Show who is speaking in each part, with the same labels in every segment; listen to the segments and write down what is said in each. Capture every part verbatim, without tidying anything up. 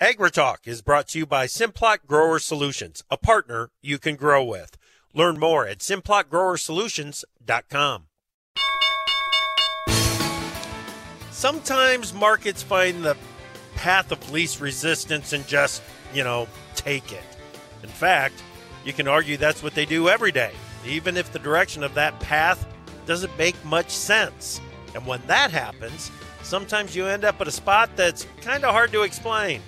Speaker 1: AgriTalk is brought to you by Simplot Grower Solutions, a partner you can grow with. Learn more at simplot grower solutions dot com. Sometimes markets find the path of least resistance and just, you know, take it. In fact, you can argue that's what they do every day, even if the direction of that path doesn't make much sense. And when that happens, sometimes you end up at a spot that's kind of hard to explain.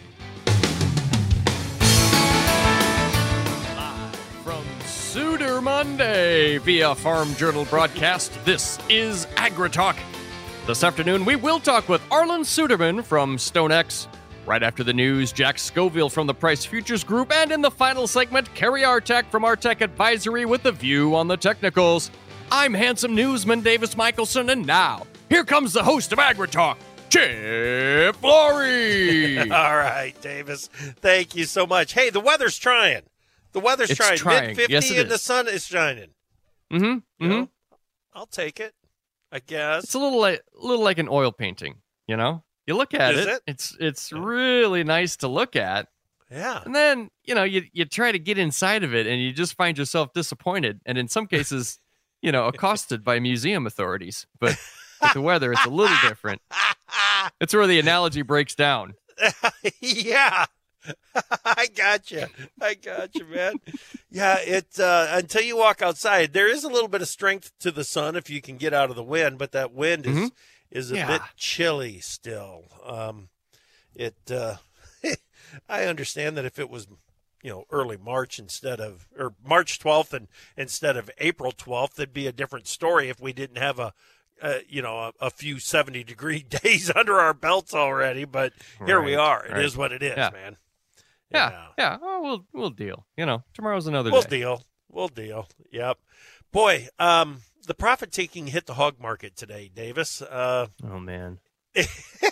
Speaker 2: Sooner Monday via Farm Journal broadcast. This is AgriTalk. This afternoon, we will talk with Arlan Suderman from StoneX. Right after the news, Jack Scoville from the Price Futures Group. And in the final segment, Kerry Artek from Artek Advisory with a view on the technicals. I'm handsome newsman Davis Michelson, and now, here comes the host of AgriTalk, Chip Flory.
Speaker 1: All right, Davis. Thank you so much. Hey, the weather's trying. The weather's
Speaker 2: it's
Speaker 1: trying.
Speaker 2: trying.
Speaker 1: mid fifty
Speaker 2: yes,
Speaker 1: and
Speaker 2: is.
Speaker 1: the sun is shining.
Speaker 2: Mm-hmm. Mm-hmm.
Speaker 1: You know, I'll take it, I guess.
Speaker 2: It's a little like, a little like an oil painting, you know? You look at
Speaker 1: Is
Speaker 2: it,
Speaker 1: it?
Speaker 2: it's it's really nice to look at.
Speaker 1: Yeah.
Speaker 2: And then, you know, you you try to get inside of it and you just find yourself disappointed and in some cases, you know, accosted by museum authorities. But with the weather, it's a little different. It's where the analogy breaks down.
Speaker 1: Yeah. I got you. I got you, man. Yeah, it uh, until you walk outside, there is a little bit of strength to the sun if you can get out of the wind, but that wind is
Speaker 2: Mm-hmm.
Speaker 1: is a
Speaker 2: Yeah.
Speaker 1: bit chilly still. Um, it. Uh, I understand that if it was, you know, early March instead of or March twelfth and instead of April twelfth, it'd be a different story if we didn't have a. Uh, you know, a, a few seventy degree days under our belts already, but here we
Speaker 2: Right,
Speaker 1: are. It
Speaker 2: right.
Speaker 1: is what it is,
Speaker 2: Yeah.
Speaker 1: man.
Speaker 2: Yeah, yeah. Oh, we'll we'll deal. You know, tomorrow's another
Speaker 1: We'll
Speaker 2: day.
Speaker 1: deal. We'll deal. Yep. Boy, um, the profit taking hit the hog market today, Davis. Uh,
Speaker 2: Oh man.
Speaker 1: it,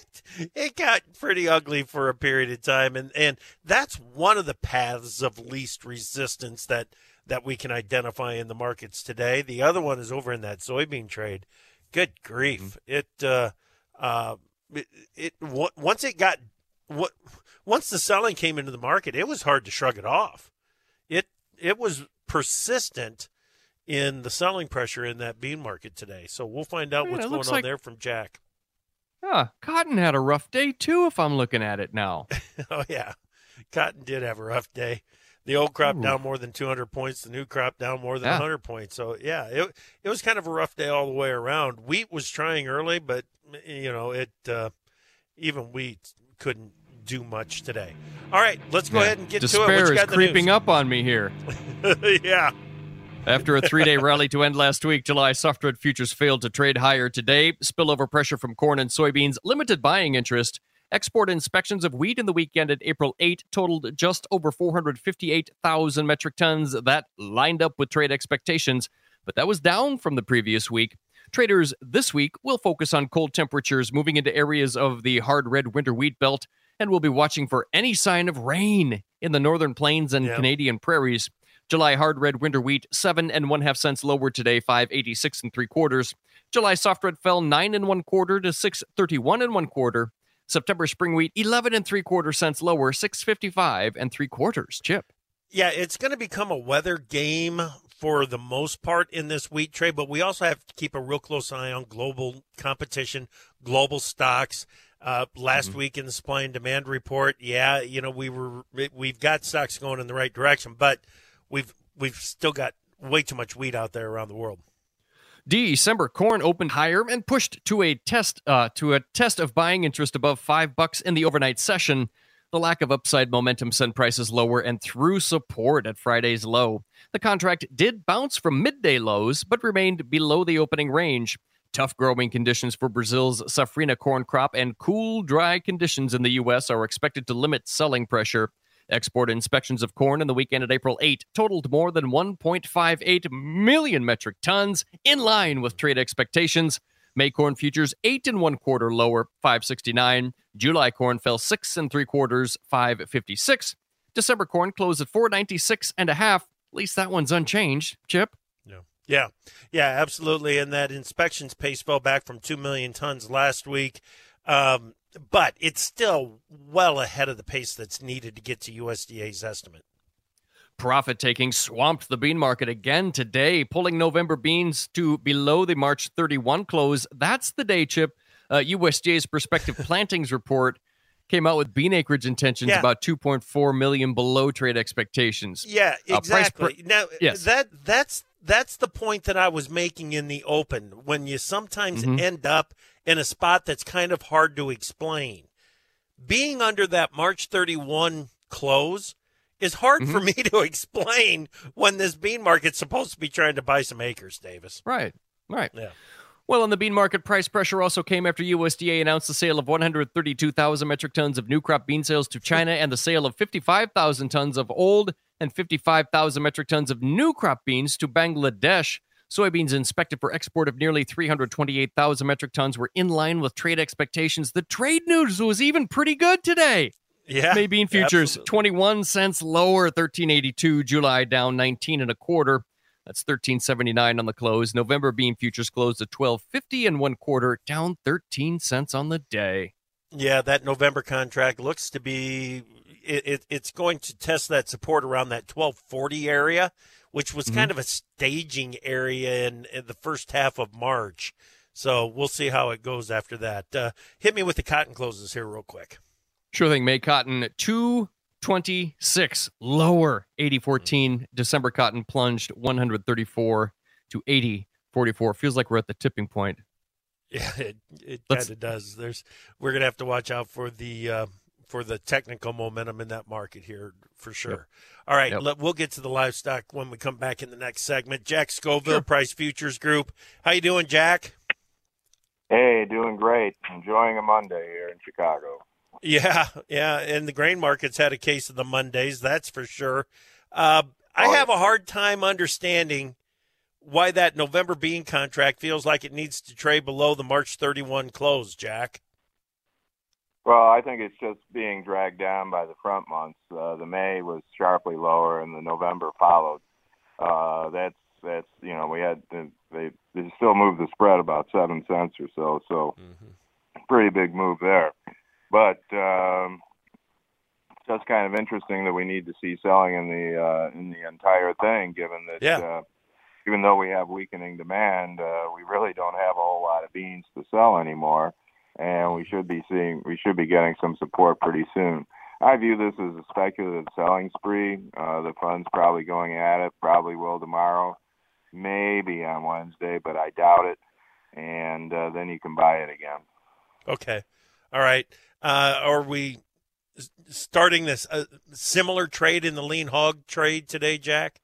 Speaker 1: it got pretty ugly for a period of time, and, and that's one of the paths of least resistance that that we can identify in the markets today. The other one is over in that soybean trade. Good grief!
Speaker 2: Mm-hmm.
Speaker 1: It uh, uh, it, it w- once it got what once the selling came into the market, it was hard to shrug it off. It it was persistent in the selling pressure in that bean market today. So we'll find out
Speaker 2: Yeah,
Speaker 1: what's
Speaker 2: it
Speaker 1: going
Speaker 2: looks
Speaker 1: on
Speaker 2: like-
Speaker 1: there from Jack.
Speaker 2: Yeah, cotton had a rough day too if I'm looking at it now.
Speaker 1: Oh yeah, cotton did have a rough day. The old crop
Speaker 2: Ooh.
Speaker 1: down more than two hundred points. The new crop down more than
Speaker 2: Yeah.
Speaker 1: one hundred points. So, yeah, it it was kind of a rough day all the way around. Wheat was trying early, but, you know, it uh, even wheat couldn't do much today. All right, let's go
Speaker 2: Yeah.
Speaker 1: ahead and get
Speaker 2: Despair
Speaker 1: to it. What you
Speaker 2: is
Speaker 1: got in the
Speaker 2: creeping
Speaker 1: news?
Speaker 2: up on me here.
Speaker 1: Yeah.
Speaker 2: After a three-day rally to end last week, July softwood futures failed to trade higher today. Spillover pressure from corn and soybeans, limited buying interest. Export inspections of wheat in the week ended April eighth totaled just over four hundred fifty-eight thousand metric tons. That lined up with trade expectations, but that was down from the previous week. Traders this week will focus on cold temperatures moving into areas of the hard red winter wheat belt, and we'll be watching for any sign of rain in the northern plains and
Speaker 1: Yeah.
Speaker 2: Canadian prairies. July hard red winter wheat, seven and one half cents lower today, five eighty-six and three quarters. July soft red fell nine and one quarter to six thirty-one and one quarter. September spring wheat, eleven and three quarter cents lower, six fifty-five and three quarters. Chip.
Speaker 1: Yeah, it's going to become a weather game for the most part in this wheat trade, but we also have to keep a real close eye on global competition, global stocks. Uh, last
Speaker 2: Mm-hmm.
Speaker 1: week in the supply and demand report, yeah, you know, we were we've got stocks going in the right direction, but we've we've still got way too much wheat out there around the world.
Speaker 2: December corn opened higher and pushed to a test uh, to a test of buying interest above five bucks in the overnight session. The lack of upside momentum sent prices lower and through support at Friday's low. The contract did bounce from midday lows, but remained below the opening range. Tough growing conditions for Brazil's safrinha corn crop and cool, dry conditions in the U S are expected to limit selling pressure. Export inspections of corn in the weekend at April eighth totaled more than one point five eight million metric tons, in line with trade expectations. May corn futures eight and one quarter lower, five sixty-nine. July corn fell six and three quarters, five fifty-six. December corn closed at four ninety-six and a half. At least that one's unchanged. Chip.
Speaker 1: Yeah. Yeah. Yeah, absolutely. And that inspections pace fell back from two million tons last week. Um, but it's still well ahead of the pace that's needed to get to U S D A's estimate.
Speaker 2: Profit-taking swamped the bean market again today, pulling November beans to below the March thirty-first close. That's the day, Chip. Uh, U S D A's prospective plantings report came out with bean acreage intentions
Speaker 1: yeah.
Speaker 2: about two point four million below trade expectations.
Speaker 1: Yeah, exactly.
Speaker 2: Uh, per-
Speaker 1: now,
Speaker 2: yes.
Speaker 1: that that's that's the point that I was making in the open, when you sometimes
Speaker 2: mm-hmm.
Speaker 1: end up in a spot that's kind of hard to explain. Being under that March thirty-first close is hard
Speaker 2: mm-hmm.
Speaker 1: for me to explain when this bean market's supposed to be trying to buy some acres, Davis.
Speaker 2: Right, right.
Speaker 1: Yeah.
Speaker 2: Well, on the bean market, price pressure also came after U S D A announced the sale of one hundred thirty-two thousand metric tons of new crop bean sales to China and the sale of fifty-five thousand tons of old and fifty-five thousand metric tons of new crop beans to Bangladesh. Soybeans inspected for export of nearly three hundred twenty-eight thousand metric tons were in line with trade expectations. The trade news was even pretty good today.
Speaker 1: Yeah,
Speaker 2: May bean futures
Speaker 1: absolutely.
Speaker 2: twenty-one cents lower, thirteen eighty-two. July down nineteen and a quarter. That's thirteen seventy-nine on the close. November bean futures closed at twelve fifty and one quarter, down thirteen cents on the day.
Speaker 1: Yeah, that November contract looks to be it, it, it's going to test that support around that twelve forty area, which was mm-hmm. kind of a staging area in, in the first half of March. So we'll see how it goes after that. Uh, hit me with the cotton closes here real quick.
Speaker 2: Sure thing. May cotton two twenty-six lower, eighty fourteen. December cotton plunged one hundred thirty-four to eighty forty-four. Feels like we're at the tipping point.
Speaker 1: Yeah, it, it kind of does. There's we're gonna have to watch out for the uh, for the technical momentum in that market here for sure. Yep. All right, yep. let, we'll get to the livestock when we come back in the next segment. Jack Scoville, sure. Price Futures Group. How you doing, Jack?
Speaker 3: Hey, doing great. Enjoying a Monday here in Chicago.
Speaker 1: Yeah, yeah, and the grain market's had a case of the Mondays, that's for sure. Uh, I have a hard time understanding why that November bean contract feels like it needs to trade below the March thirty-first close, Jack.
Speaker 3: Well, I think it's just being dragged down by the front months. Uh, the May was sharply lower, and the November followed. Uh, that's that's you know we had they they still moved the spread about seven cents or so, so mm-hmm. pretty big move there. But um, it's just kind of interesting that we need to see selling in the uh, in the entire thing, given that
Speaker 1: yeah.
Speaker 3: uh, even though we have weakening demand, uh, we really don't have a whole lot of beans to sell anymore, and we should be seeing we should be getting some support pretty soon. I view this as a speculative selling spree. Uh, the fund's probably going at it, probably will tomorrow, maybe on Wednesday, but I doubt it. And uh, then you can buy it again.
Speaker 1: Okay, all right. Uh, are we starting this uh, similar trade in the lean hog trade today, Jack?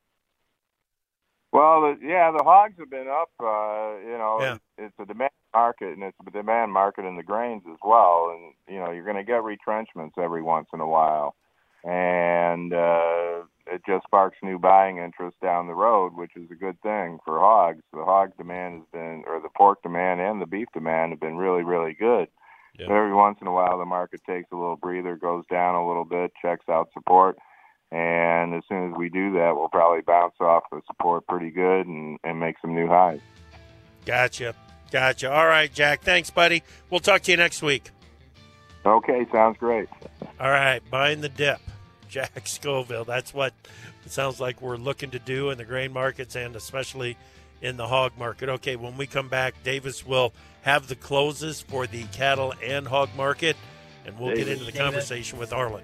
Speaker 3: Well, the, yeah, the hogs have been up. Uh, you know,
Speaker 1: yeah.
Speaker 3: it's, it's a demand market, and it's a demand market in the grains as well. And you know, you're going to get retrenchments every once in a while, and uh, it just sparks new buying interest down the road, which is a good thing for hogs. The hog demand has been, or the pork demand and the beef demand have been really, really good. Yeah. So every once in a while, the market takes a little breather, goes down a little bit, checks out support, and as soon as we do that, we'll probably bounce off the support pretty good and, and make some new highs.
Speaker 1: Gotcha. Gotcha. All right, Jack. Thanks, buddy. We'll talk to you next week.
Speaker 3: Okay, sounds great.
Speaker 1: All right, buying the dip. Jack Scoville. That's what it sounds like we're looking to do in the grain markets and especially in the hog market. Okay, when we come back, Davis will have the closes for the cattle and hog market, and we'll Davis, get into the Davis. conversation with Arlen.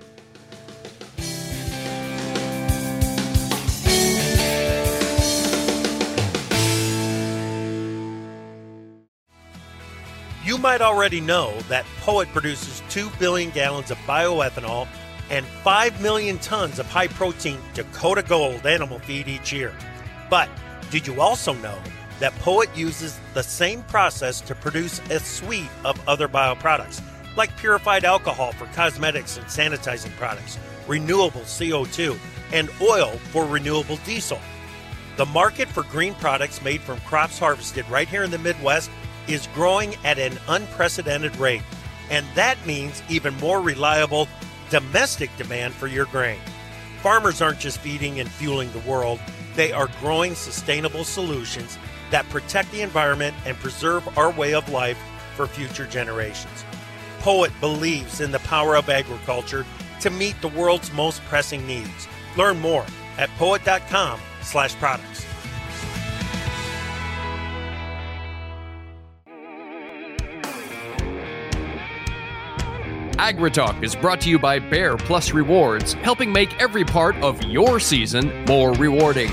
Speaker 1: You might already know that Poet produces two billion gallons of bioethanol and five million tons of high-protein Dakota Gold animal feed each year. But did you also know that Poet uses the same process to produce a suite of other bioproducts, like purified alcohol for cosmetics and sanitizing products, renewable C O two, and oil for renewable diesel? The market for green products made from crops harvested right here in the Midwest is growing at an unprecedented rate, and that means even more reliable domestic demand for your grain. Farmers aren't just feeding and fueling the world, they are growing sustainable solutions that protect the environment and preserve our way of life for future generations. Poet believes in the power of agriculture to meet the world's most pressing needs. Learn more at poet.com slash products.
Speaker 2: AgriTalk is brought to you by Bear Plus Rewards, helping make every part of your season more rewarding.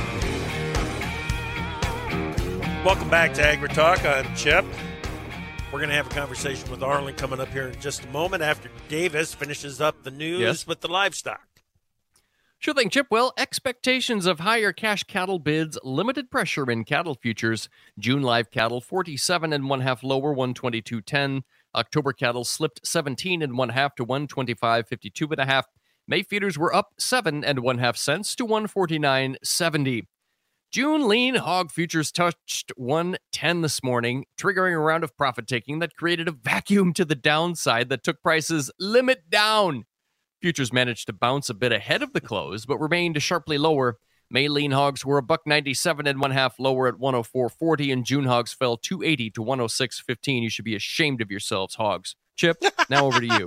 Speaker 1: Welcome back to AgriTalk. I'm Chip. We're going to have a conversation with Arlen coming up here in just a moment after Davis finishes up the news
Speaker 2: Yes.
Speaker 1: with the livestock.
Speaker 2: Sure thing, Chip. Well, expectations of higher cash cattle bids limited pressure in cattle futures. June live cattle forty-seven and one half lower, one twenty-two ten. October cattle slipped seventeen and one half to one twenty-five fifty-two and a half. May feeders were up seven and one half cents to one forty-nine seventy. June lean hog futures touched one ten this morning, triggering a round of profit taking that created a vacuum to the downside that took prices limit down. Futures managed to bounce a bit ahead of the close, but remained sharply lower. May lean hogs were a buck ninety-seven and one half lower at one oh four forty, and June hogs fell two eighty to one oh six fifteen. You should be ashamed of yourselves, hogs. Chip, now over to you.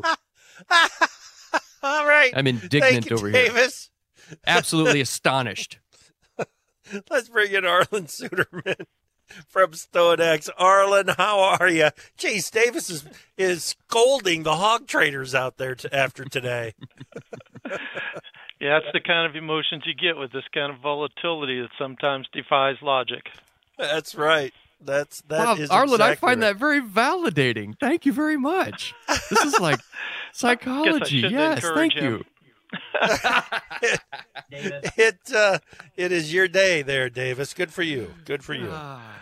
Speaker 1: All right.
Speaker 2: I'm indignant
Speaker 1: Thank you,
Speaker 2: over
Speaker 1: Davis.
Speaker 2: here. Absolutely astonished.
Speaker 1: Let's bring in Arlen Suderman from StoneX. Arlen, how are you? Chase Davis is, is scolding the hog traders out there to, after today.
Speaker 4: Yeah, that's the kind of emotions you get with this kind of volatility that sometimes defies logic.
Speaker 1: That's right. That's that
Speaker 2: wow,
Speaker 1: is
Speaker 2: Arlen,
Speaker 1: exactly
Speaker 2: I find
Speaker 1: right.
Speaker 2: that very validating. Thank you very much. This is like psychology.
Speaker 4: shouldn't
Speaker 2: Yes,
Speaker 4: encourage
Speaker 2: thank
Speaker 4: him.
Speaker 2: you.
Speaker 1: it it, uh, it is your day there, Davis. Good for you. Good for you.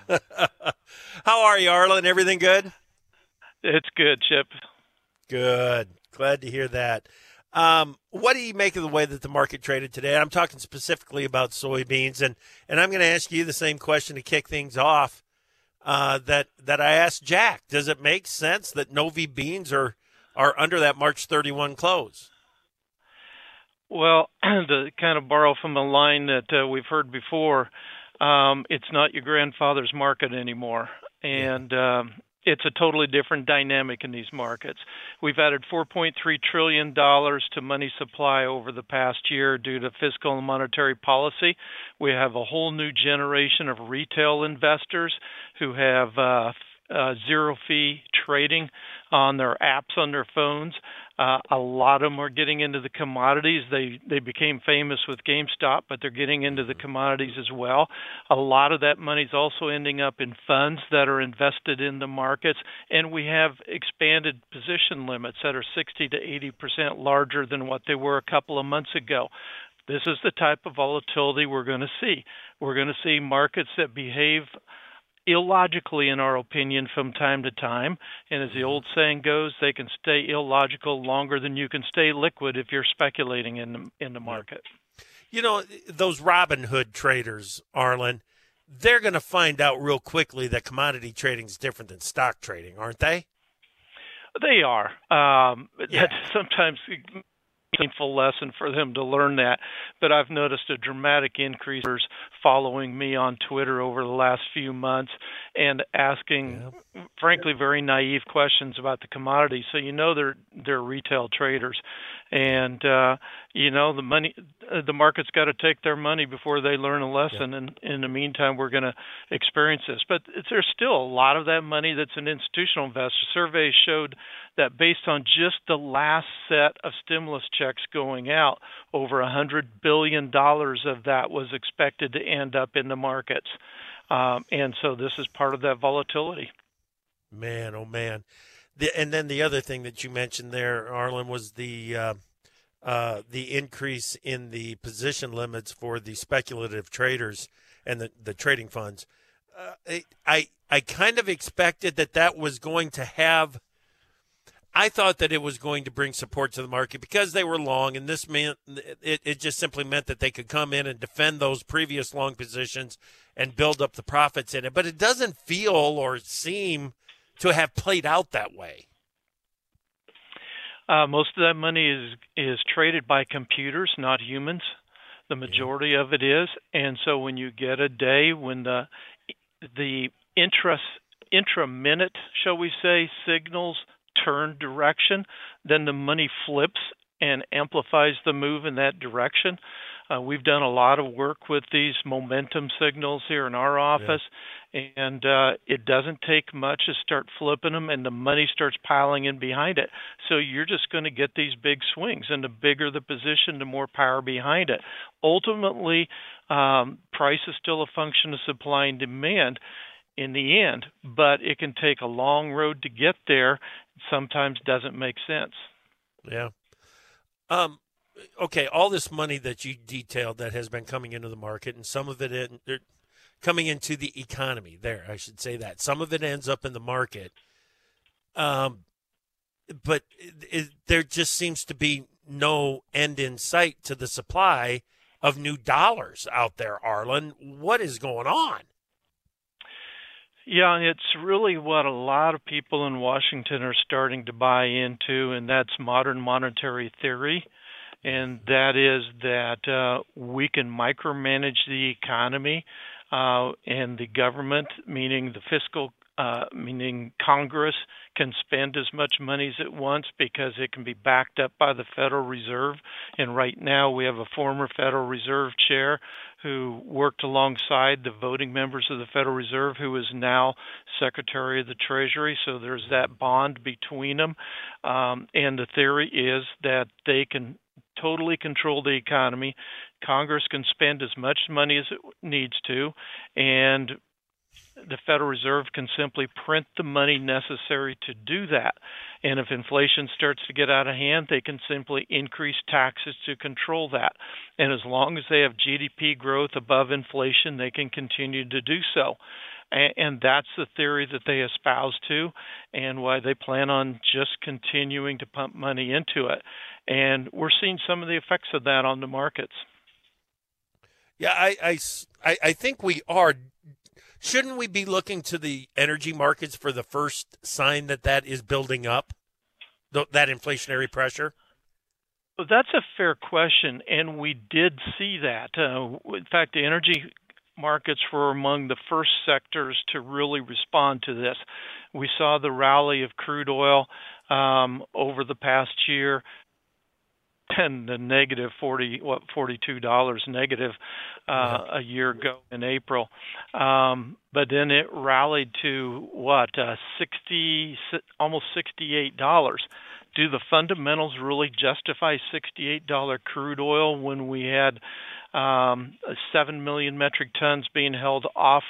Speaker 1: How are you, Arlen? Everything good?
Speaker 4: It's good, Chip.
Speaker 1: Good. Glad to hear that. Um, what do you make of the way that the market traded today? I'm talking specifically about soybeans, and, and I'm going to ask you the same question to kick things off uh, that that I asked Jack. Does it make sense that Novi beans are are under that March thirty-first close?
Speaker 4: Well, to kind of borrow from a line that uh, we've heard before, um, it's not your grandfather's market anymore. And um, it's a totally different dynamic in these markets. We've added four point three trillion dollars to money supply over the past year due to fiscal and monetary policy. We have a whole new generation of retail investors who have uh, uh, zero-fee trading on their apps on their phones. Uh, a lot of them are getting into the commodities. They they became famous with GameStop, but they're getting into the commodities as well. A lot of that money is also ending up in funds that are invested in the markets, and we have expanded position limits that are sixty to eighty percent larger than what they were a couple of months ago. This is the type of volatility we're going to see. We're going to see markets that behave illogically, in our opinion, from time to time. And as the old saying goes, they can stay illogical longer than you can stay liquid if you're speculating in the, in the market.
Speaker 1: You know, those Robin Hood traders, Arlen, they're going to find out real quickly that commodity trading is different than stock trading, aren't they?
Speaker 4: They are. Um,
Speaker 1: Yeah.
Speaker 4: That's sometimes a painful lesson for them to learn that. But I've noticed a dramatic increase following me on Twitter over the last few months and asking, yeah. frankly, very naive questions about the commodity. So you know they're they're retail traders, and uh, you know the money, the market's got to take their money before they learn a lesson. Yeah. And in the meantime, we're going to experience this. But there's still a lot of that money that's an institutional investor. Surveys showed that based on just the last set of stimulus checks going out, over one hundred billion dollars of that was expected to end up in the markets. Um, and so this is part of that volatility.
Speaker 1: Man, oh, man. The, and then the other thing that you mentioned there, Arlen, was the uh, uh, the increase in the position limits for the speculative traders and the, the trading funds. Uh, I, I kind of expected that that was going to have – I thought that it was going to bring support to the market because they were long, and this meant it, it just simply meant that they could come in and defend those previous long positions and build up the profits in it. But it doesn't feel or seem to have played out that way.
Speaker 4: Uh, most of that money is is traded by computers, not humans. The majority yeah. of it is, and so when you get a day when the the intra intra minute, shall we say, signals turn direction, then the money flips and amplifies the move in that direction. Uh, we've done a lot of work with these momentum signals here in our office, yeah. and uh, it doesn't take much to start flipping them, and the money starts piling in behind it. So you're just going to get these big swings, and the bigger the position, the more power behind it. Ultimately, um, price is still a function of supply and demand in the end, but it can take a long road to get there. Sometimes doesn't make sense.
Speaker 1: Yeah. Um. Okay, all this money that you detailed that has been coming into the market, and some of it in, coming into the economy. There, I should say that some of it ends up in the market. Um, but it, it, there just seems to be no end in sight to the supply of new dollars out there. Arlen, what is going on?
Speaker 4: Yeah, it's really what a lot of people in Washington are starting to buy into, and that's modern monetary theory. And that is that uh, we can micromanage the economy uh, and the government, meaning the fiscal, uh, meaning Congress, can spend as much money as it wants because it can be backed up by the Federal Reserve. And right now we have a former Federal Reserve chair who worked alongside the voting members of the Federal Reserve, who is now Secretary of the Treasury. So there's that bond between them. Um, and the theory is that they can totally control the economy. Congress can spend as much money as it needs to, and the Federal Reserve can simply print the money necessary to do that. And if inflation starts to get out of hand, they can simply increase taxes to control that. And as long as they have G D P growth above inflation, they can continue to do so. And that's the theory that they espouse to, and why they plan on just continuing to pump money into it. And we're seeing some of the effects of that on the markets.
Speaker 1: Yeah, I, I, I think we are. Shouldn't we be looking to the energy markets for the first sign that that is building up, that inflationary pressure?
Speaker 4: Well, that's a fair question, and we did see that. Uh, in fact, the energy markets were among the first sectors to really respond to this. We saw the rally of crude oil um, over the past year, and the negative forty, what forty-two dollars negative uh, yeah. a year ago in April, um, but then it rallied to what uh, sixty, almost sixty-eight dollars. Do the fundamentals really justify sixty-eight dollars crude oil when we had um, seven million metric tons being held off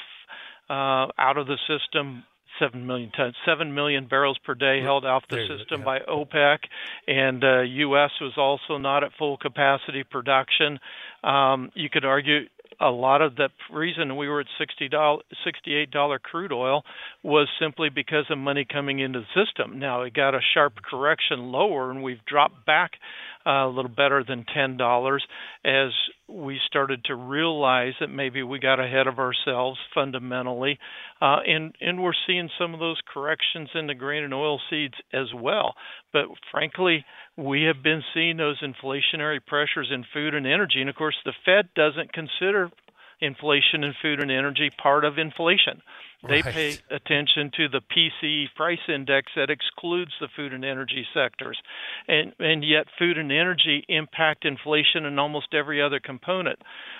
Speaker 4: uh, out of the system? Seven million tons, seven million barrels per day held off the system yeah. by OPEC, and uh, U S was also not at full capacity production. Um, you could argue a lot of the reason we were at sixty dollars, sixty-eight dollars crude oil was simply because of money coming into the system. Now it got a sharp correction lower, and we've dropped back uh, a little better than ten dollars as we started to realize that maybe we got ahead of ourselves fundamentally, uh, and and we're seeing some of those corrections in the grain and oil seeds as well. But frankly, we have been seeing those inflationary pressures in food and energy, and of course, the Fed doesn't consider inflation in food and energy part of inflation. They right. pay attention to the P C E price index that excludes the food and energy sectors. And and yet food and energy impact inflation in almost every other component.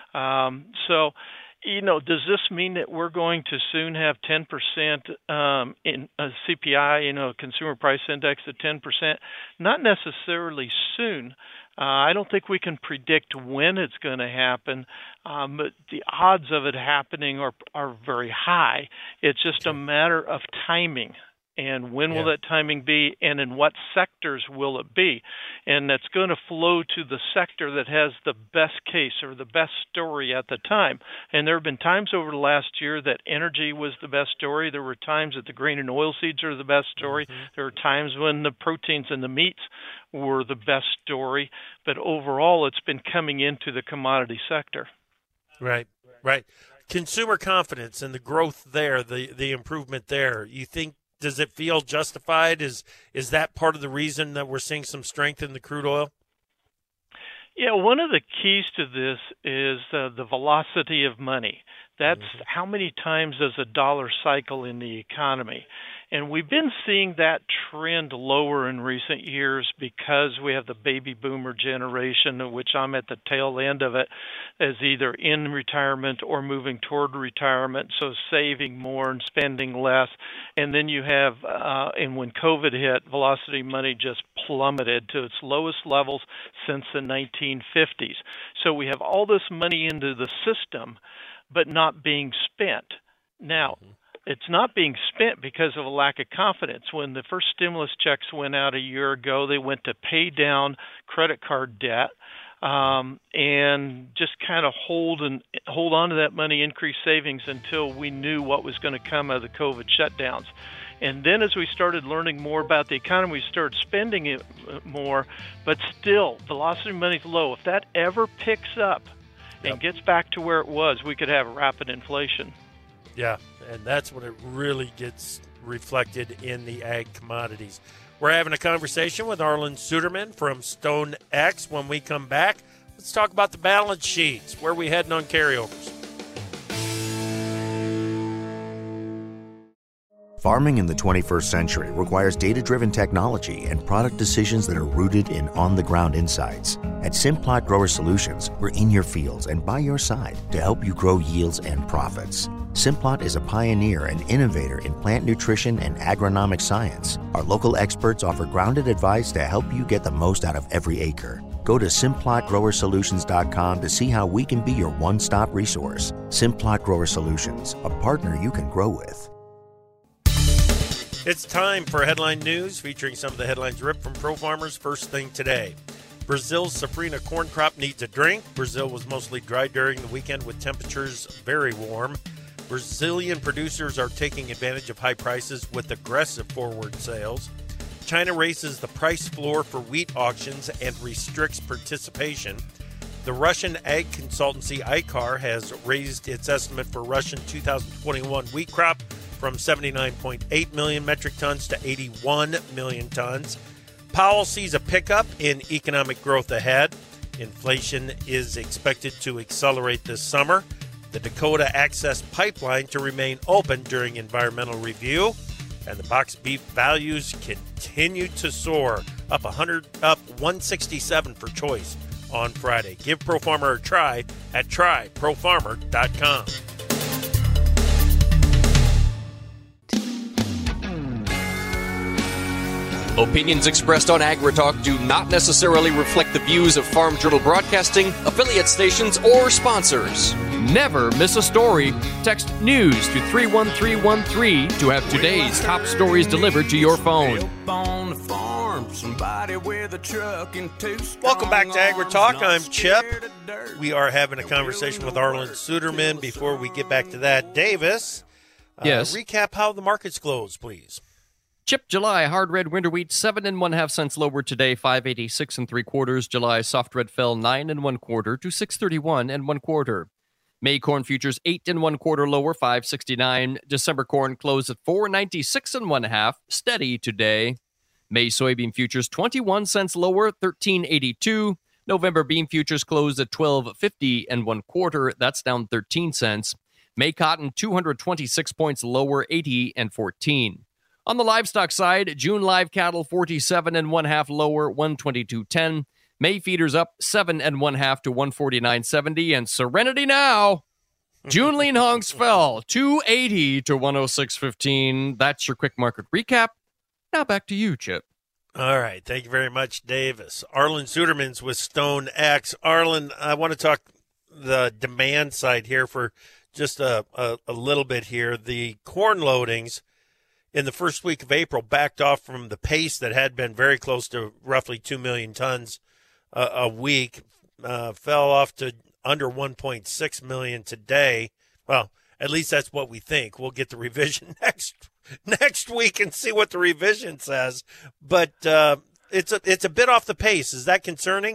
Speaker 4: Um, so, you know, does this mean that we're going to soon have ten percent um, in a C P I, you know, consumer price index at ten percent? Not necessarily soon. Uh, I don't think we can predict when it's going to happen, um, but the odds of it happening are are very high. It's just a matter of timing. And when yeah. will that timing be, and in what sectors will it be? And that's going to flow to the sector that has the best case or the best story at the time. And there have been times over the last year that energy was the best story. There were times that the grain and oil seeds are the best story. Mm-hmm. There were times when the proteins and the meats were the best story. But overall, it's been coming into the commodity sector.
Speaker 1: Right, right. Consumer confidence and the growth there, the, the improvement there, you think, does it feel justified? Is is that part of the reason that we're seeing some strength in the crude oil?
Speaker 4: Yeah, one of the keys to this is uh, the velocity of money. That's
Speaker 1: Mm-hmm.
Speaker 4: how many times does a dollar cycle in the economy? And we've been seeing that trend lower in recent years because we have the baby boomer generation, which I'm at the tail end of it, as either in retirement or moving toward retirement, so saving more and spending less. And then you have, uh, and when COVID hit, velocity money just plummeted to its lowest levels since the nineteen fifties. So we have all this money into the system, but not being spent. Now, mm-hmm. It's not being spent because of a lack of confidence. When the first stimulus checks went out a year ago, they went to pay down credit card debt um, and just kind of hold and hold on to that money, increase savings until we knew what was going to come out of the COVID shutdowns. And then as we started learning more about the economy, we started spending it more, but still, velocity money's low. If that ever picks up and yep. gets back to where it was, we could have rapid inflation.
Speaker 1: Yeah, and that's when it really gets reflected in the ag commodities. We're having a conversation with Arlan Suderman from StoneX. When we come back, let's talk about the balance sheets. Where are we heading on carryovers?
Speaker 5: Farming in the twenty-first century requires data-driven technology and product decisions that are rooted in on-the-ground insights. At Simplot Grower Solutions, we're in your fields and by your side to help you grow yields and profits. Simplot is a pioneer and innovator in plant nutrition and agronomic science. Our local experts offer grounded advice to help you get the most out of every acre. Go to simplot grower solutions dot com to see how we can be your one-stop resource. Simplot Grower Solutions, a partner you can grow with.
Speaker 1: It's time for headline news featuring some of the headlines ripped from Pro Farmers first thing today. Brazil's Safrinha corn crop needs a drink. Brazil was mostly dry during the weekend with temperatures very warm. Brazilian producers are taking advantage of high prices with aggressive forward sales. China raises the price floor for wheat auctions and restricts participation. The Russian ag consultancy I C A R has raised its estimate for Russian two thousand twenty-one wheat crop from seventy-nine point eight million metric tons to eighty-one million tons. Powell sees a pickup in economic growth ahead. Inflation is expected to accelerate this summer. The Dakota Access Pipeline to remain open during environmental review. And the box beef values continue to soar, up one hundred, up one sixty-seven for choice on Friday. Give ProFarmer a try at try pro farmer dot com.
Speaker 2: Opinions expressed on AgriTalk do not necessarily reflect the views of Farm Journal Broadcasting, affiliate stations, or sponsors. Never miss a story. Text NEWS to three one three one three to have today's top stories delivered to your phone.
Speaker 1: Welcome back to AgriTalk. I'm Chip. We are having a conversation with Arlan Suderman. Before we get back to that, Davis, uh,
Speaker 2: yes.
Speaker 1: recap how the markets closed, please.
Speaker 2: Chip July hard red winter wheat seven and one half cents lower today, five eighty six and three quarters. July soft red fell nine and one quarter to six thirty one and one quarter. May corn futures eight and one quarter lower, five sixty nine. December corn closed at four ninety six and one half, steady today. May soybean futures twenty one cents lower, thirteen eighty two. November bean futures closed at twelve fifty and one quarter, that's down thirteen cents. May cotton two hundred twenty six points lower, eighty and fourteen. On the livestock side, June live cattle forty-seven and one half lower, one twenty-two ten. May feeders up seven and one half to one forty-nine seventy. And Serenity now, June lean hogs fell two eighty to one oh six fifteen. That's your quick market recap. Now back to you, Chip.
Speaker 1: All right. Thank you very much, Davis. Arlan Suderman's with StoneX. Arlan, I want to talk the demand side here for just a, a, a little bit here. The corn loadings in the first week of April backed off from the pace that had been very close to roughly two million tons uh, a week, uh, fell off to under one point six million today. Well, at least that's what we think. We'll get the revision next next week and see what the revision says. But uh, it's a, it's a bit off the pace. Is that concerning?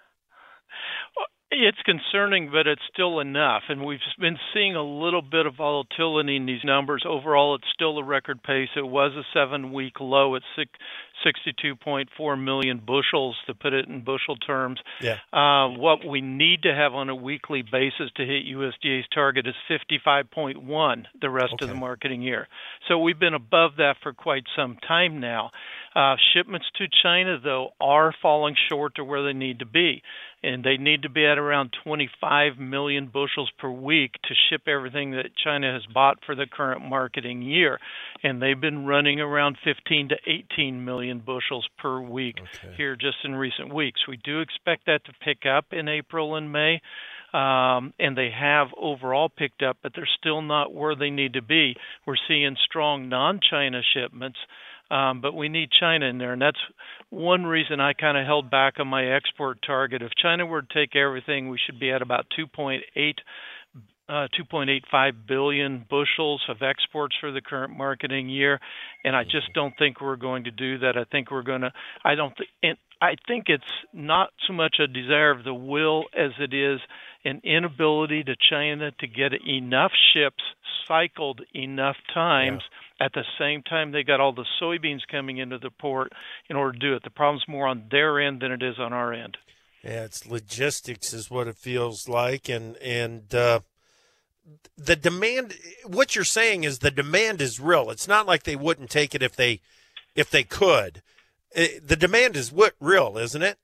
Speaker 4: It's concerning, but it's still enough. And we've been seeing a little bit of volatility in these numbers. Overall, it's still a record pace. It was a seven-week low at six, sixty-two point four million bushels, to put it in bushel terms.
Speaker 1: Yeah.
Speaker 4: Uh, what we need to have on a weekly basis to hit U S D A's target is fifty-five point one the rest
Speaker 1: Okay.
Speaker 4: of the marketing year. So we've been above that for quite some time now. Uh, shipments to China, though, are falling short to where they need to be. And they need to be at around twenty-five million bushels per week to ship everything that China has bought for the current marketing year. And they've been running around fifteen to eighteen million bushels per week
Speaker 1: Okay.
Speaker 4: here just in recent weeks. We do expect that to pick up in April and May. Um, and they have overall picked up, but they're still not where they need to be. We're seeing strong non-China shipments, um, but we need China in there, and that's one reason I kind of held back on my export target. If China were to take everything, we should be at about two point eight, uh, two point eight five billion bushels of exports for the current marketing year, and I just don't think we're going to do that. I think we're going to. I don't think. I think it's not so much a desire of the will as it is an inability to China to get enough ships cycled enough times. Yeah. At the same time, they got all the soybeans coming into the port in order to do it. The problem's more on their end than it is on our end.
Speaker 1: Yeah, it's logistics is what it feels like, and and uh, the demand. What you're saying is the demand is real. It's not like they wouldn't take it if they if they could. It, the demand is what real, isn't it?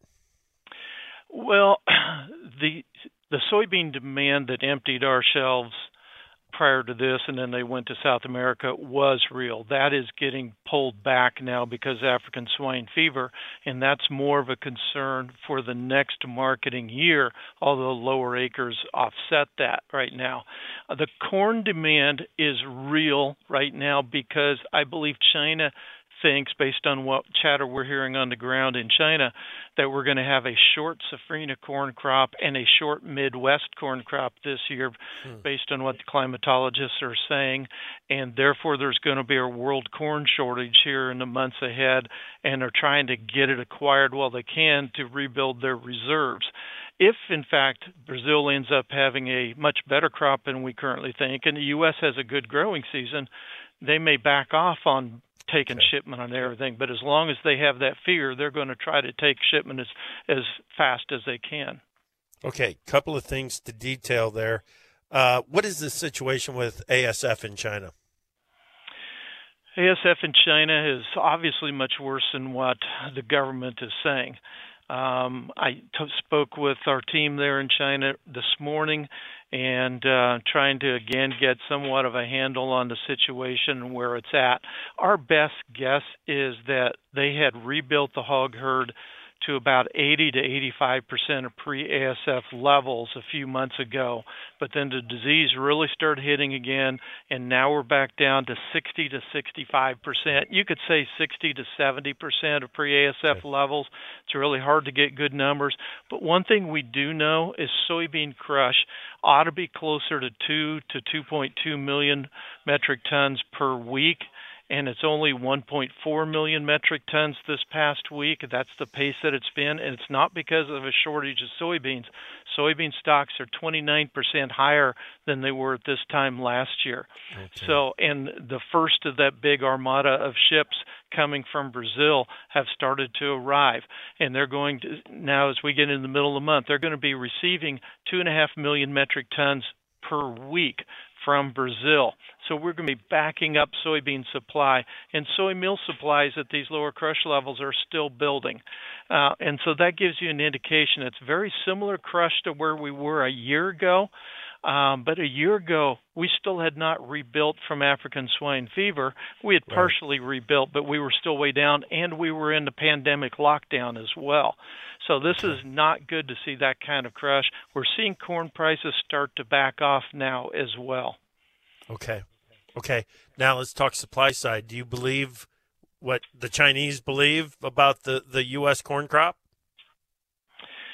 Speaker 4: Well, the the soybean demand that emptied our shelves prior to this, and then they went to South America, was real. That is getting pulled back now because of African swine fever, and that's more of a concern for the next marketing year, although lower acres offset that right now. Uh, the corn demand is real right now because I believe China thinks, based on what chatter we're hearing on the ground in China, that we're going to have a short safrinha corn crop and a short Midwest corn crop this year, hmm. based on what the climatologists are saying, and therefore there's going to be a world corn shortage here in the months ahead, and they're trying to get it acquired while they can to rebuild their reserves. If, in fact, Brazil ends up having a much better crop than we currently think, and the U S has a good growing season, they may back off on taking okay. shipment on everything, but as long as they have that fear, they're going to try to take shipment as as fast as they can.
Speaker 1: Okay, couple of things to detail there. Uh, what is the situation with A S F in China?
Speaker 4: A S F in China is obviously much worse than what the government is saying. Um, I t- spoke with our team there in China this morning and uh, trying to, again, get somewhat of a handle on the situation and where it's at. Our best guess is that they had rebuilt the hog herd to about eighty to eighty-five percent of pre-A S F levels a few months ago, but then the disease really started hitting again, and now we're back down to sixty to sixty-five percent. You could say sixty to seventy percent of pre-A S F okay. levels. It's really hard to get good numbers, but one thing we do know is soybean crush ought to be closer to two to two point two million metric tons per week, and it's only one point four million metric tons this past week. That's the pace that it's been, and it's not because of a shortage of soybeans. Soybean stocks are twenty-nine percent higher than they were at this time last year. Okay. So, and the first of that big armada of ships coming from Brazil have started to arrive, and they're going to, now as we get in the middle of the month, they're going to be receiving two and a half million metric tons per week from Brazil. So we're going to be backing up soybean supply, and soy meal supplies at these lower crush levels are still building. Uh, and so that gives you an indication. It's very similar crush to where we were a year ago. Um, but a year ago, we still had not rebuilt from African swine fever. We had partially right. rebuilt, but we were still way down, and we were in the pandemic lockdown as well. So this is not good to see that kind of crush. We're seeing corn prices start to back off now as well.
Speaker 1: Okay. Okay. Now let's talk supply side. Do you believe what the Chinese believe about the, the U S corn crop?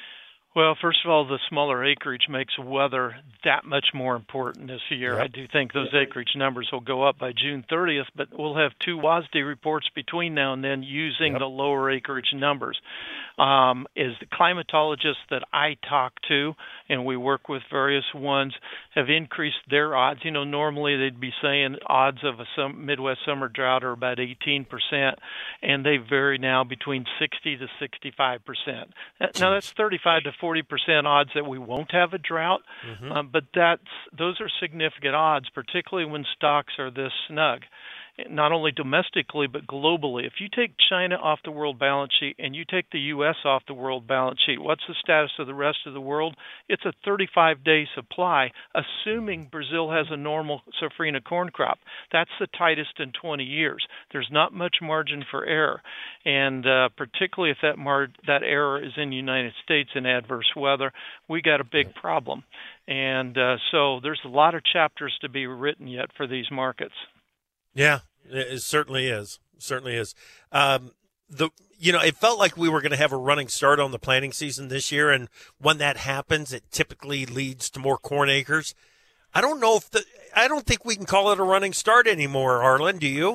Speaker 4: Well, first of all, the smaller acreage makes weather that much more important this year.
Speaker 1: Yep.
Speaker 4: I do think those acreage numbers will go up by June thirtieth, but we'll have two W A S D reports between now and then using
Speaker 1: Yep.
Speaker 4: the lower acreage numbers. Um, is the climatologists that I talk to, and we work with various ones, have increased their odds. You know, normally they'd be saying odds of a some Midwest summer drought are about eighteen percent, and they vary now between sixty to sixty-five percent. Now that's thirty-five to forty percent odds that we won't have a drought,
Speaker 1: Mm-hmm.
Speaker 4: um, but that's those are significant odds, particularly when stocks are this snug. Not only domestically, but globally. If you take China off the world balance sheet and you take the U S off the world balance sheet, what's the status of the rest of the world? It's a thirty-five day supply, assuming Brazil has a normal safrinha corn crop. That's the tightest in twenty years. There's not much margin for error. And uh, particularly if that, mar- that error is in the United States in adverse weather, we got a big problem. And uh, so there's a lot of chapters to be written yet for these markets.
Speaker 1: Yeah, it certainly is. Certainly is. Um, the you know, it felt like we were going to have a running start on the planting season this year, and when that happens, it typically leads to more corn acres. I don't know if the I don't think we can call it a running start anymore, Arlen. Do you?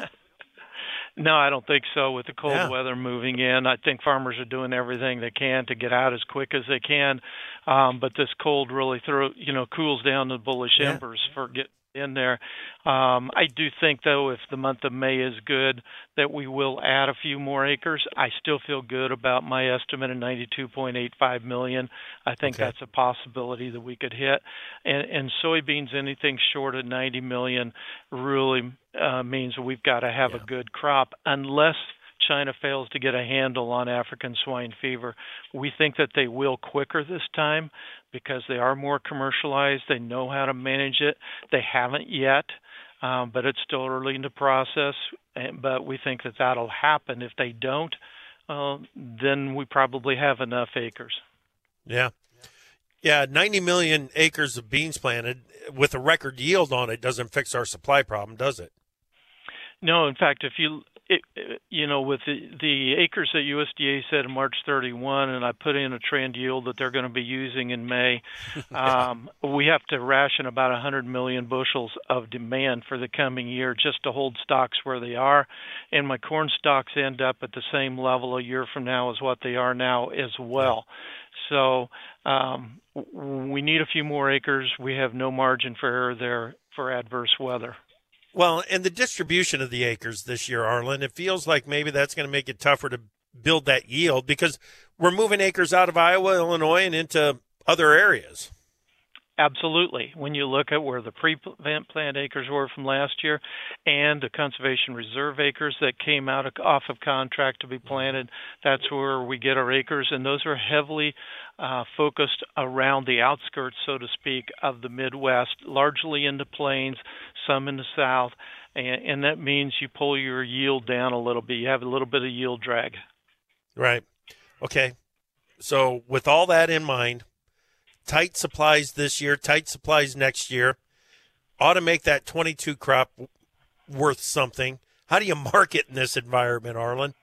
Speaker 4: No, I don't think so. With the cold
Speaker 1: Yeah.
Speaker 4: weather moving in, I think farmers are doing everything they can to get out as quick as they can. Um, but this cold really throw you know cools down the bullish
Speaker 1: Yeah.
Speaker 4: embers for getting in there. Um, I do think, though, if the month of May is good, that we will add a few more acres. I still feel good about my estimate of ninety-two point eight five million. I think
Speaker 1: Okay.
Speaker 4: that's a possibility that we could hit. And, and soybeans, anything short of ninety million really uh, means we've got to have
Speaker 1: Yeah.
Speaker 4: a good crop, unless China fails to get a handle on African swine fever. We think that they will quicker this time because they are more commercialized. They know how to manage it. They haven't yet, um, but it's still early in the process. And, but we think that that'll happen. If they don't, uh, then we probably have enough acres.
Speaker 1: Yeah. Yeah, ninety million acres of beans planted with a record yield on it doesn't fix our supply problem, does it?
Speaker 4: No, in fact, if you it, you know, with the, the acres that U S D A said March thirty-first, and I put in a trend yield that they're going to be using in May, um, we have to ration about one hundred million bushels of demand for the coming year just to hold stocks where they are. And my corn stocks end up at the same level a year from now as what they are now as well. So um, we need a few more acres. We have no margin for error there for adverse weather.
Speaker 1: Well, and the distribution of the acres this year, Arlen, it feels like maybe that's going to make it tougher to build that yield because we're moving acres out of Iowa, Illinois, and into other areas.
Speaker 4: Absolutely. When you look at where the pre-plant plant acres were from last year and the conservation reserve acres that came out of, off of contract to be planted, that's where we get our acres, and those are heavily uh, focused around the outskirts, so to speak, of the Midwest, largely in the plains, some in the south, and, and that means you pull your yield down a little bit. You have a little bit of yield drag.
Speaker 1: Right. Okay. So with all that in mind, tight supplies this year, tight supplies next year, ought to make that twenty-two crop worth something. How do you market in this environment, Arlen?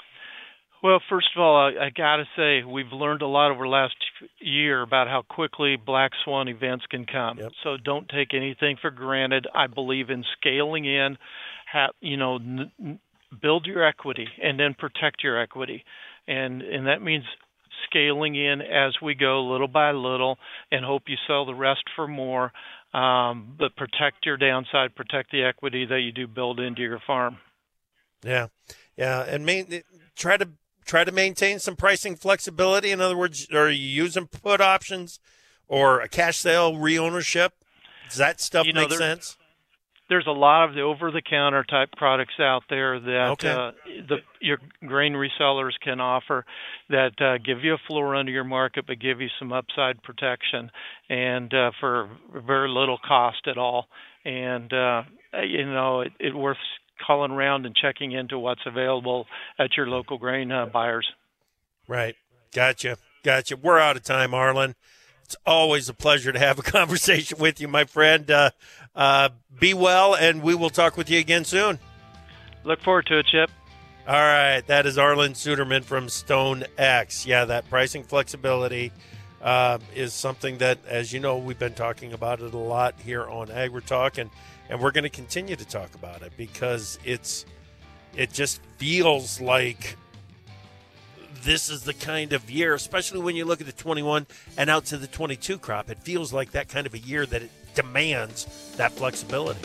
Speaker 4: Well, first of all, I, I got to say we've learned a lot over the last year about how quickly black swan events can come.
Speaker 1: Yep.
Speaker 4: So don't take anything for granted. I believe in scaling in, have, you know, n- n- build your equity and then protect your equity, and and that means scaling in as we go, little by little, and hope you sell the rest for more. Um, but protect your downside, protect the equity that you do build into your farm.
Speaker 1: Yeah, yeah, and main, try to try to maintain some pricing flexibility. In other words, are you using put options or a cash sale re-ownership? Does that stuff
Speaker 4: You know,
Speaker 1: make
Speaker 4: there-
Speaker 1: sense?
Speaker 4: There's a lot of the over-the-counter type products out there that
Speaker 1: Okay.
Speaker 4: uh, the your grain resellers can offer that uh, give you a floor under your market, but give you some upside protection, and uh, for very little cost at all. And uh, you know, it, it worth calling around and checking into what's available at your local grain uh, buyers.
Speaker 1: Right. Gotcha. Gotcha. We're out of time, Arlen. It's always a pleasure to have a conversation with you, my friend. Uh, uh, be well, and we will talk with you again soon.
Speaker 4: Look forward to it, Chip.
Speaker 1: All right. That is Arlen Suderman from Stone X. Yeah, that pricing flexibility, uh, is something that, as you know, we've been talking about it a lot here on AgriTalk, and and we're going to continue to talk about it because it's it just feels like this is the kind of year, especially when you look at the twenty-one and out to the twenty-two crop. It feels like that kind of a year that it demands that flexibility.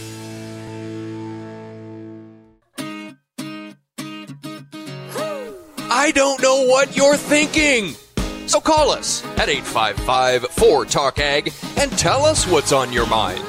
Speaker 6: I don't know what you're thinking. So call us at eight five five, four, talk ag and tell us what's on your mind.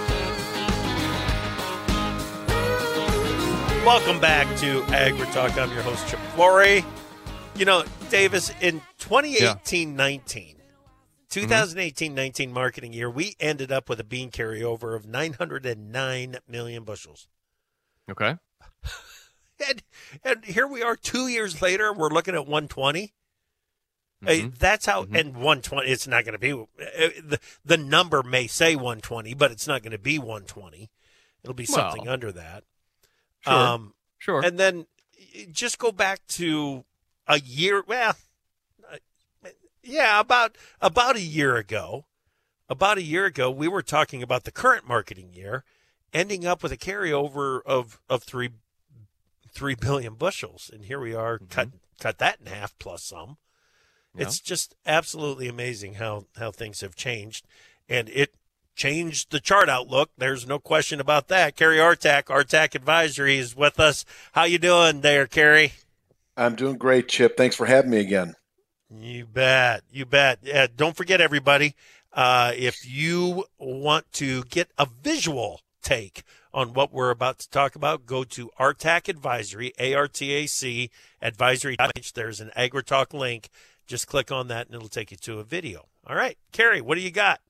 Speaker 1: Welcome back to AgriTalk. I'm your host, Chip Flory. You know, Davis, in twenty eighteen nineteen, twenty eighteen nineteen marketing year, we ended up with a bean carryover of nine hundred nine million bushels.
Speaker 2: Okay.
Speaker 1: And, and here we are two years later, we're looking at one twenty.
Speaker 2: Mm-hmm.
Speaker 1: Uh, that's how,
Speaker 2: mm-hmm.
Speaker 1: and one twenty, it's not going to be, uh, the, the number may say one twenty, but it's not going to be one twenty. It'll be something
Speaker 2: well,
Speaker 1: under that.
Speaker 2: Sure.
Speaker 1: Um,
Speaker 2: sure.
Speaker 1: And then just go back to a year, well, yeah, about about a year ago, about a year ago, we were talking about the current marketing year ending up with a carryover of, of three three billion bushels, and here we are, mm-hmm. cut cut that in half plus some. Yeah. It's just absolutely amazing how how things have changed, and it changed the chart outlook. There's no question about that. Kerry Artak, Artak Advisory, is with us. How you doing there, Kerry?
Speaker 7: I'm doing great, Chip. Thanks for having me again.
Speaker 1: You bet. You bet. Yeah, don't forget, everybody, uh, if you want to get a visual take on what we're about to talk about, go to Artak Advisory, A R T A C, advisory. There's an AgriTalk link. Just click on that, and it'll take you to a video. All right, Kerry, what do you got?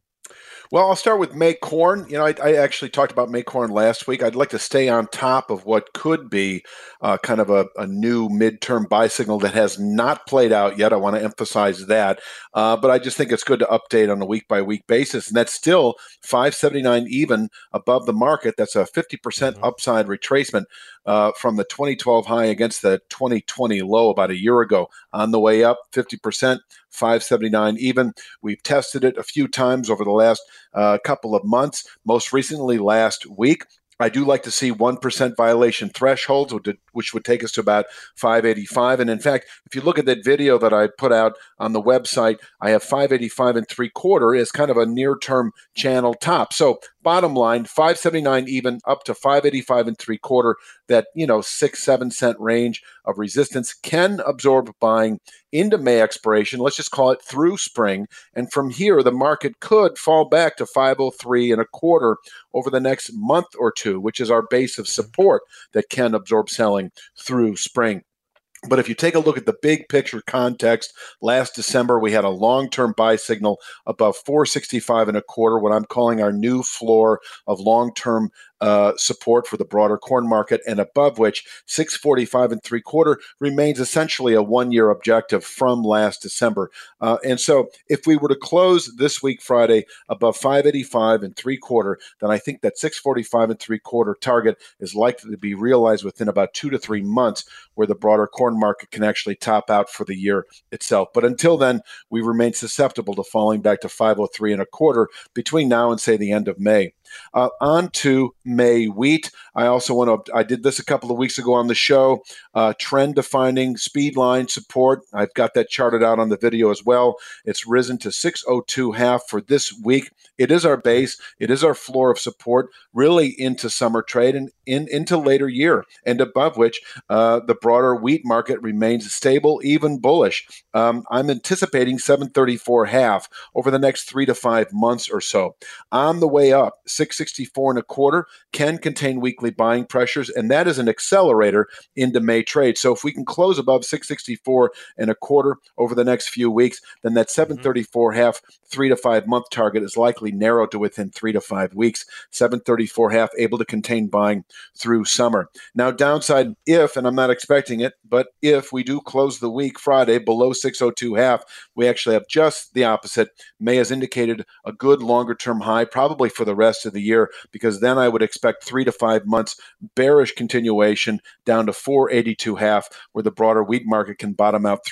Speaker 7: Well, I'll start with May corn. You know, I, I actually talked about May corn last week. I'd like to stay on top of what could be uh, kind of a, a new midterm buy signal that has not played out yet. I want to emphasize that. Uh, but I just think it's good to update on a week-by-week basis. And that's still five seventy-nine even above the market. That's a fifty percent mm-hmm. upside retracement uh, from the twenty twelve high against the twenty twenty low about a year ago. On the way up, fifty percent, five seventy-nine even. We've tested it a few times over the last uh, couple of months, most recently last week. I do like to see one percent violation thresholds, which would take us to about five eighty-five. And in fact, if you look at that video that I put out on the website, I have five eighty-five and three quarter as kind of a near-term channel top. So bottom line, five seventy-nine even up to five eighty-five and three quarter, that, you know, six, seven cent range of resistance can absorb buying into May expiration. Let's just call it through spring. And from here, the market could fall back to five oh three and a quarter over the next month or two, which is our base of support that can absorb selling through spring. But if you take a look at the big picture context, last December we had a long-term buy signal above four sixty-five and a quarter, what I'm calling our new floor of long-term uh, support for the broader corn market, and above which six forty-five and three quarter remains essentially a one-year objective from last December. Uh, and so if we were to close this week Friday above five eighty-five and three quarter, then I think that six forty-five and three quarter target is likely to be realized within about two to three months, where the broader corn market can actually top out for the year itself. But until then, we remain susceptible to falling back to five oh three and a quarter between now and, say, the end of May. Uh, on to May wheat. I also want to, I did this a couple of weeks ago on the show, uh, trend defining speed line support. I've got that charted out on the video as well. It's risen to six oh two half for this week. It is our base. It is our floor of support really into summer trade and in, into later year, and above which uh, the broader wheat market remains stable, even bullish. Um, I'm anticipating seven thirty-four half over the next three to five months or so. On the way up, six sixty-four and a quarter can contain weekly buying pressures, and that is an accelerator into May trade. So if we can close above six sixty-four and a quarter over the next few weeks, then that seven thirty-four half three to five month target is likely narrowed to within three to five weeks. seven thirty-four half able to contain buying through summer. Now, downside if, and I'm not expecting it, but if we do close the week Friday below six oh two half, we actually have just the opposite. May has indicated a good longer term high, probably for the rest of the year, because then I would expect three to five months bearish continuation down to four eighty-two half, where the broader wheat market can bottom out through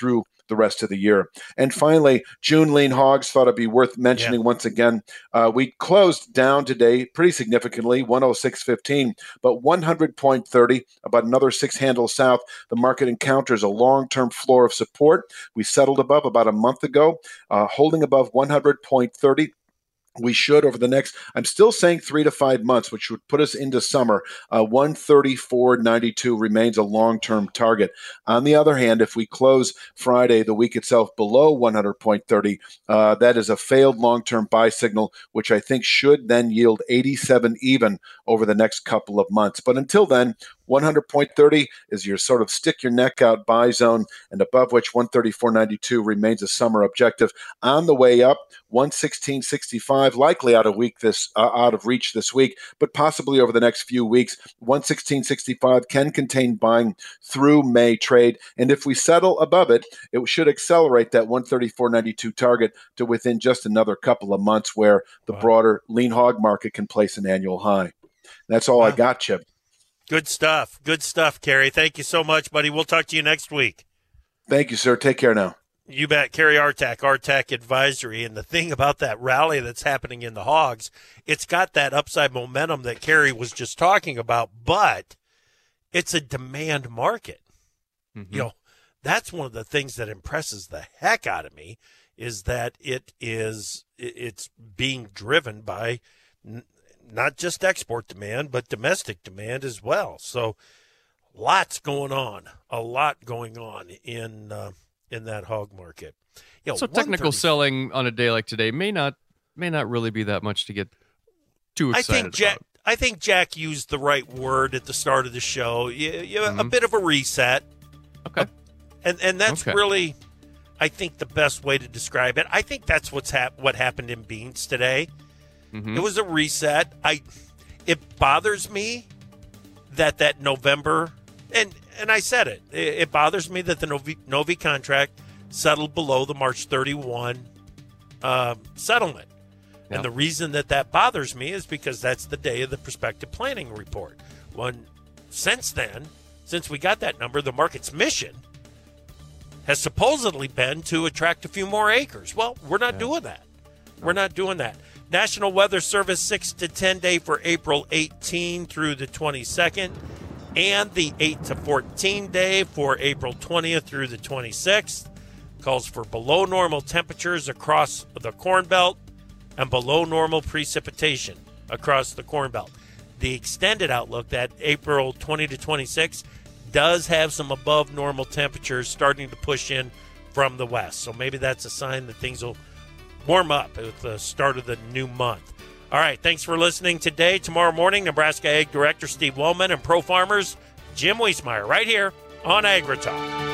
Speaker 7: the rest of the year. And finally, June lean hogs, thought it'd be worth mentioning yeah. once again. Uh, we closed down today pretty significantly, one oh six fifteen, but one hundred point thirty, about another six handles south. The market encounters a long-term floor of support. We settled above about a month ago, uh, holding above one hundred point thirty. We should over the next, I'm still saying three to five months, which would put us into summer. Uh, one thirty-four ninety-two remains a long-term target. On the other hand, if we close Friday, the week itself, below one hundred point thirty, uh, that is a failed long-term buy signal, which I think should then yield eighty-seven even over the next couple of months. But until then, one hundred point thirty is your sort of stick your neck out buy zone, and above which one thirty-four ninety-two remains a summer objective. On the way up, one sixteen sixty-five, likely out of week this uh, out of reach this week, but possibly over the next few weeks. one sixteen sixty-five can contain buying through May trade, and if we settle above it, it should accelerate that one thirty-four ninety-two target to within just another couple of months, where the wow. broader lean hog market can place an annual high. That's all wow. I got, Chip.
Speaker 1: Good stuff. Good stuff, Kerry. Thank you so much, buddy. We'll talk to you next week.
Speaker 7: Thank you, sir. Take care now.
Speaker 1: You bet. Kerry Artak, Artak Advisory. And the thing about that rally that's happening in the hogs, it's got that upside momentum that Kerry was just talking about, but it's a demand market. Mm-hmm. You know, that's one of the things that impresses the heck out of me, is that it is it's being driven by not just export demand, but domestic demand as well. So lots going on, a lot going on in uh, in that hog market. You know,
Speaker 2: so technical selling on a day like today may not may not really be that much to get too excited
Speaker 1: I think Jack,
Speaker 2: about.
Speaker 1: I think Jack used the right word at the start of the show. You, you,
Speaker 2: Mm-hmm.
Speaker 1: A bit of a reset.
Speaker 2: Okay.
Speaker 1: Uh, and and that's
Speaker 2: okay.
Speaker 1: really, I think, the best way to describe it. I think that's what's hap- what happened in beans today.
Speaker 2: Mm-hmm.
Speaker 1: It was a reset. I, it bothers me that that November, and and I said it, it, it bothers me that the Novi, Novi contract settled below the March thirty-first uh, settlement. Yep. And the reason that that bothers me is because that's the day of the prospective planning report. When since then, since we got that number, the market's mission has supposedly been to attract a few more acres. Well, we're not yeah. doing that. We're not doing that. National Weather Service six to ten day for April eighteenth through the twenty-second, and the eight to fourteen day for April twentieth through the twenty-sixth. Calls for below normal temperatures across the Corn Belt and below normal precipitation across the Corn Belt. The extended outlook, that April twentieth to twenty-sixth, does have some above normal temperatures starting to push in from the west. So maybe that's a sign that things will warm up at the start of the new month. All right, thanks for listening today. Tomorrow morning, Nebraska Ag Director Steve Wollman and Pro Farmers Jim Wiesmeyer right here on AgriTalk.